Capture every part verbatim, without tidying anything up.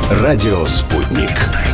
Радио «Спутник».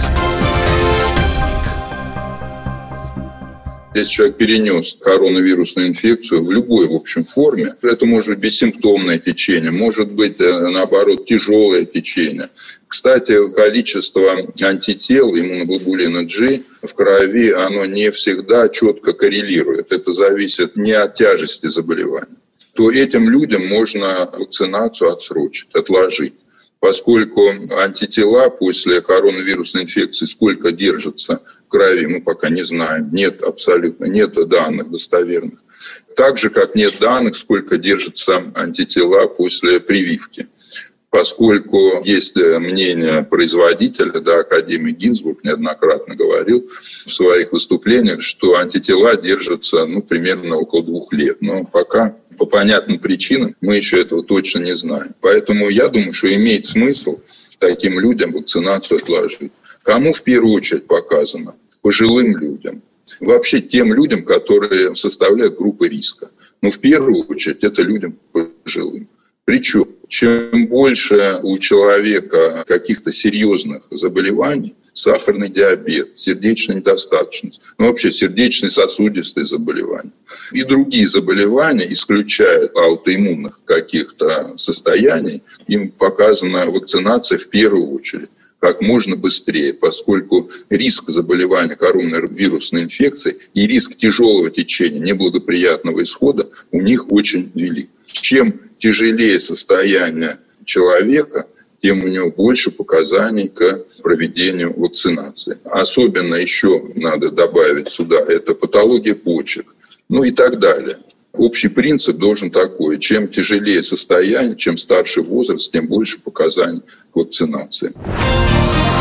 Если человек перенес коронавирусную инфекцию в любой, в общем, форме, это может быть бессимптомное течение, может быть, наоборот, тяжелое течение. Кстати, количество антител, иммуноглобулина G в крови, оно не всегда четко коррелирует. Это зависит не от тяжести заболевания. То этим людям можно вакцинацию отсрочить, отложить. Поскольку антитела после коронавирусной инфекции сколько держатся в крови, мы пока не знаем. Нет, абсолютно нет данных достоверных. Так же, как нет данных, сколько держатся антитела после прививки. Поскольку есть мнение производителя, да, академик Гинзбург неоднократно говорил в своих выступлениях, что антитела держатся ну, примерно около двух лет. Но пока по понятным причинам мы еще этого точно не знаем. Поэтому я думаю, что имеет смысл таким людям вакцинацию отложить. Кому в первую очередь показано? Пожилым людям. Вообще тем людям, которые составляют группы риска. Но в первую очередь это людям пожилым. Причем, чем больше у человека каких-то серьезных заболеваний, сахарный диабет, сердечная недостаточность, ну вообще сердечно-сосудистые заболевания и другие заболевания, исключая аутоиммунных каких-то состояний, им показана вакцинация в первую очередь как можно быстрее, поскольку риск заболевания коронавирусной инфекцией и риск тяжелого течения, неблагоприятного исхода у них очень велик. Чем тяжелее состояние человека, тем у него больше показаний к проведению вакцинации. Особенно еще надо добавить сюда, это патология почек, ну и так далее. Общий принцип должен такой: чем тяжелее состояние, чем старше возраст, тем больше показаний к вакцинации.